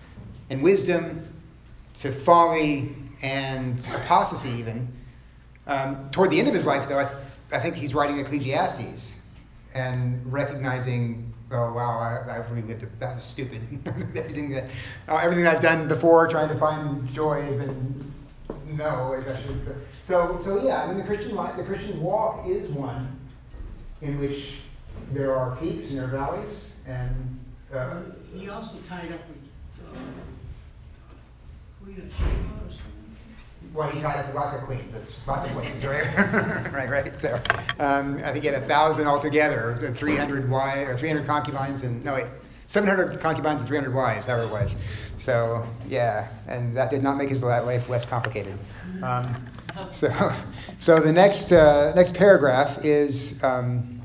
and wisdom to folly and apostasy even. Um, toward the end of his life, though, I, th- I think he's writing Ecclesiastes and recognizing, oh wow, I, I've really lived. A, that was stupid. everything that uh, everything I've done before, trying to find joy, has been no. I should, so so yeah, I mean the Christian life, the Christian walk is one in which there are peaks and there are valleys, and uh, He also tied up with, uh, Queen of Sheba or something. well, he tied up lots of queens, lots of queens, right? right, right. So um, I think he had a thousand altogether, three hundred wives or three hundred concubines, and no wait, seven hundred concubines and three hundred wives, however it was. So yeah, and that did not make his life less complicated. Um, so, so the next uh, next paragraph is um,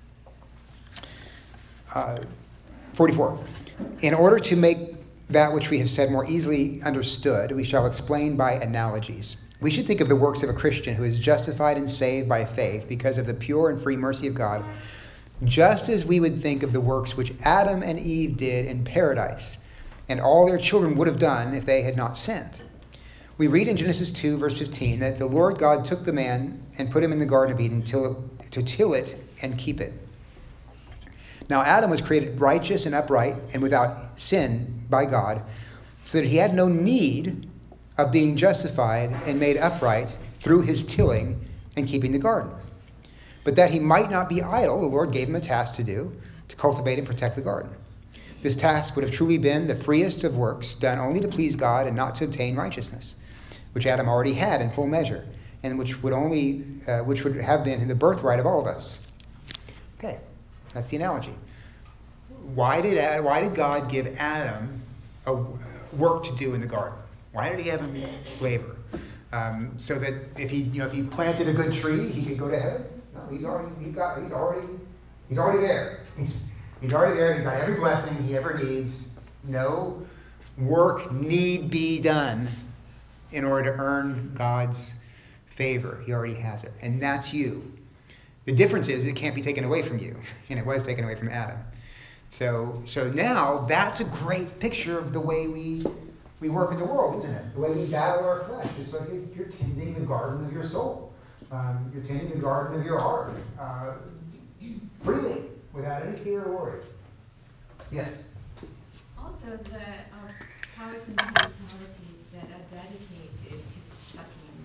uh, forty-four. In order to make that which we have said more easily understood, we shall explain by analogies. We should think of the works of a Christian who is justified and saved by faith because of the pure and free mercy of God, just as we would think of the works which Adam and Eve did in paradise, and all their children would have done if they had not sinned. We read in Genesis two, verse fifteen, that the Lord God took the man and put him in the Garden of Eden till, to till it and keep it. Now Adam was created righteous and upright and without sin by God, so that he had no need of being justified and made upright through his tilling and keeping the garden. But that he might not be idle, the Lord gave him a task to do, to cultivate and protect the garden. This task would have truly been the freest of works, done only to please God and not to obtain righteousness, which Adam already had in full measure, and which would only, uh, which would have been the birthright of all of us. Okay, that's the analogy. Why did Ad, why did God give Adam a work to do in the garden? Why did he have him labor? Um, so that if he, you know, if he planted a good tree, he could go to heaven. No, he's already, he's got, he's already, he's already there. He's, he's already there. He's got every blessing he ever needs. No work need be done in order to earn God's favor. He already has it, and that's you. The difference is it can't be taken away from you, and it was taken away from Adam. So, so now that's a great picture of the way we we work in the world, isn't it? The way we battle our flesh. It's like you're, you're tending the garden of your soul. Um, you're tending the garden of your heart uh, freely, without any fear or worry. Yes. Also, the uh, powers and principalities that are dedicated to sucking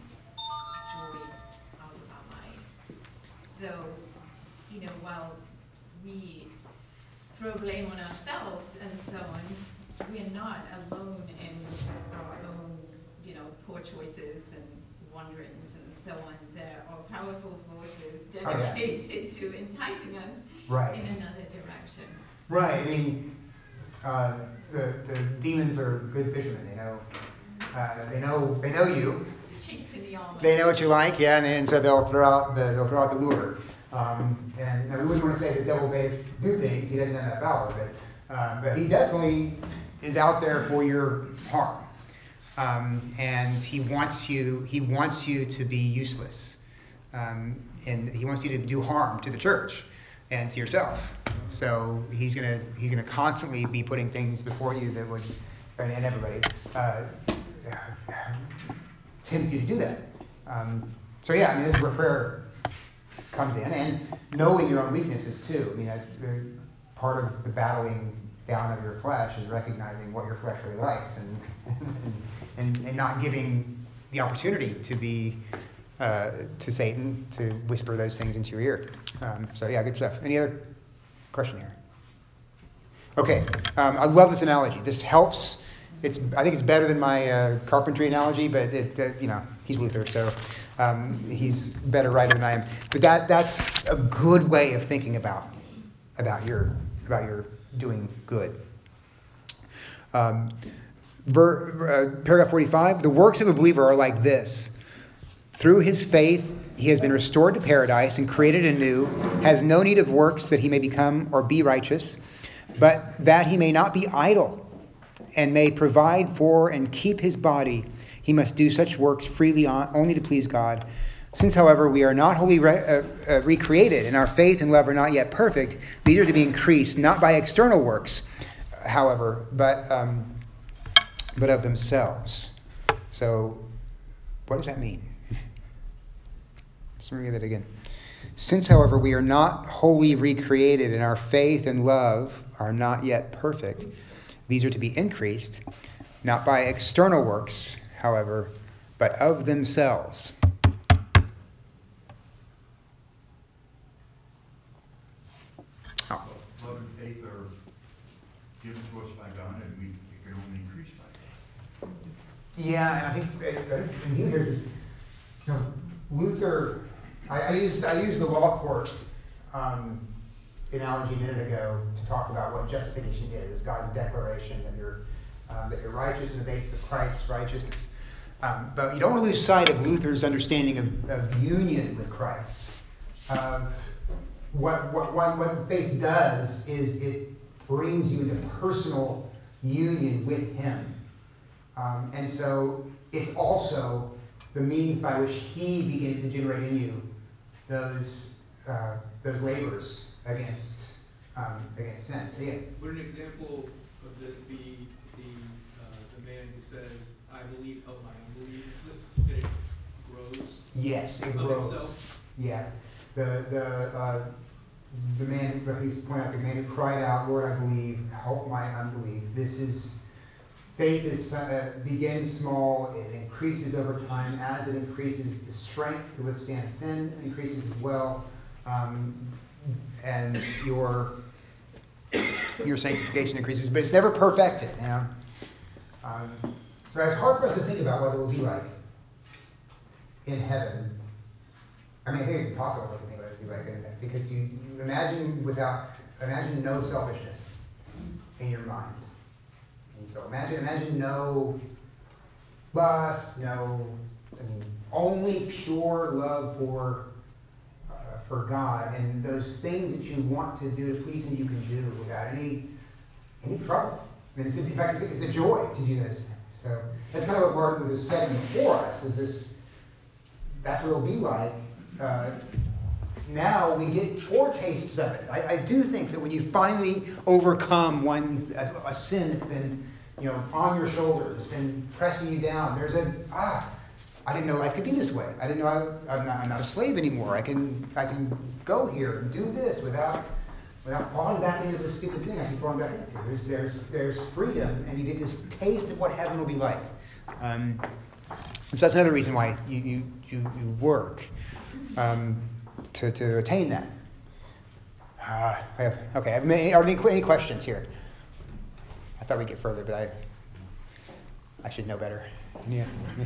joy out of our lives. So, you know, while we throw blame on ourselves and so on, we're not alone in our own, you know, poor choices and wanderings and so on. There are powerful forces dedicated to enticing us Right. in another direction. Right. I mean, uh, the the demons are good fishermen. They know. Uh, they know. They know you. The chinks in the armor. They know what you like, yeah, and, and so they'll throw out the they'll throw out the lure. Um, and you know, we wouldn't want to say the devil makes do things; he doesn't have that power, but uh, but he definitely is out there for your harm, um, and he wants you he wants you to be useless, um, and he wants you to do harm to the church and to yourself. So he's gonna he's gonna constantly be putting things before you that would, and, and everybody, uh, tempt you to do that. Um, so yeah, I mean, this is where prayer comes in, and knowing your own weaknesses too. I mean, that, the, part of the battling down of your flesh is recognizing what your flesh really likes, and and, and not giving the opportunity to be uh, to Satan to whisper those things into your ear. Um, so yeah, good stuff. Any other question here? Okay, um, I love this analogy. This helps. It's I think it's better than my uh, carpentry analogy, but it, uh, you know he's Luther, so um, he's a better writer than I am. But that that's a good way of thinking about about your about your doing good. Um, ver, uh, paragraph forty-five. The works of a believer are like this: through his faith, he has been restored to paradise and created anew, has no need of works that he may become or be righteous, but that he may not be idle, and may provide for and keep his body, he must do such works freely on, only to please God. Since, however, we are not wholly re- uh, uh, recreated, and our faith and love are not yet perfect, these are to be increased, not by external works, however, but um, but of themselves. So, what does that mean? Let's read that again. Since, however, we are not wholly recreated and our faith and love are not yet perfect, these are to be increased, not by external works, however, but of themselves. Oh. Love and faith are given to us by God, and we it can only increase by God. Yeah, and I think, I think in you there's, you know, Luther, I, I used I used the law court um, analogy a minute ago to talk about what justification is. It's God's declaration that you're um, that you're righteous on the basis of Christ's righteousness. Um, but you don't want to lose sight of Luther's understanding of, of union with Christ. Um, what, what, what, what faith does is it brings you into personal union with him. Um, and so it's also the means by which he begins to generate in you those uh, those labors against um, against sin. Yeah. Would an example of this be the uh, the man who says, "I believe of my unbelief," that it grows Yes, it of grows. itself? Yeah. The the uh, the man, but he's pointing out the man who cried out, "Lord, I believe, help my unbelief." This is faith is uh, begins small, it increases over time. As it increases, the strength to withstand sin increases as well, um, and your your sanctification increases. But it's never perfected, you know. Um, so it's hard for us to think about what it will be like in heaven. I mean, I think it's impossible for us to think about what it will be like in heaven, because you, you imagine without imagine no selfishness in your mind. And so imagine, imagine no lust, no, I mean, only pure love for uh, for God, and those things that you want to do to please Him, you can do without any any trouble. I mean, it's, in fact, it's, it's a joy to do those things. So that's kind of what Martin Luther is setting before us. Is this? That's what it'll be like. Uh, Now we get foretastes of it. I, I do think that when you finally overcome one a, a sin that's been, you know, on your shoulders, it's been pressing you down. There's a ah, I didn't know life could be this way. I didn't know I, I'm, not, I'm not a slave anymore. I can I can go here and do this without without falling back into this stupid thing I keep falling back into. There's there's there's freedom, and you get this taste of what heaven will be like. Um, so that's another reason why you you you, you work. Um, To, to attain that. Uh, I have, okay, I have any, are there any, any questions here? I thought we'd get further, but I I should know better. Yeah.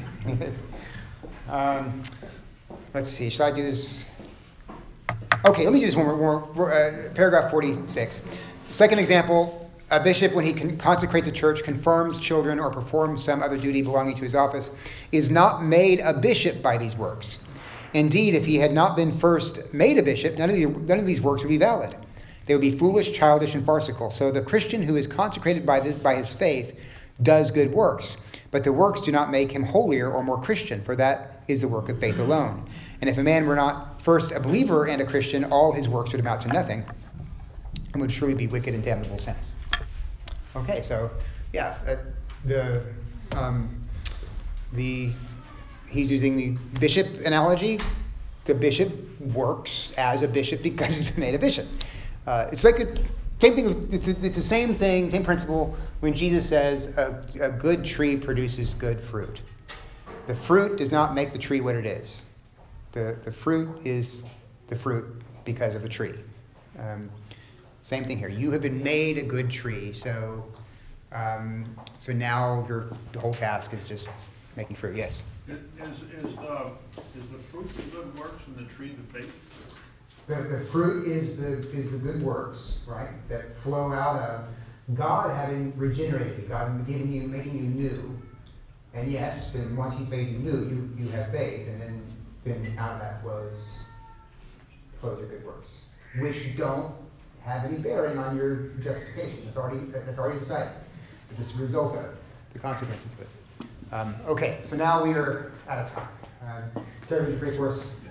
um, let's see, should I do this? Okay, let me do this one more. more uh, paragraph forty-six. Second example, a bishop, when he con- consecrates a church, confirms children, or performs some other duty belonging to his office, is not made a bishop by these works. Indeed, if he had not been first made a bishop, none of, the, none of these works would be valid. They would be foolish, childish, and farcical. So the Christian who is consecrated by, this, by his faith does good works. But the works do not make him holier or more Christian, for that is the work of faith alone. And if a man were not first a believer and a Christian, all his works would amount to nothing and would surely be wicked and damnable sins. Okay, so, yeah, uh, the... Um, the He's using the bishop analogy. The bishop works as a bishop because he's been made a bishop. Uh, it's like the same thing. It's, a, it's the same thing, same principle when Jesus says a, a good tree produces good fruit. The fruit does not make the tree what it is. The, the fruit is the fruit because of the tree. Um, same thing here. You have been made a good tree, so um, so now your the whole task is just making fruit. Yes. Is, is the, is the fruit the good works and the tree the faith? The, the fruit is the is the good works, right, that flow out of God having regenerated you, God giving you, making you new. And yes, then once He's made you new, you, you have faith, and then, then out of that flows flows your good works, which don't have any bearing on your justification. It's already that's already decided. It's just a result of the consequences of it. Um, okay, so now we are out of time. Uh, Terry, would you pray for us?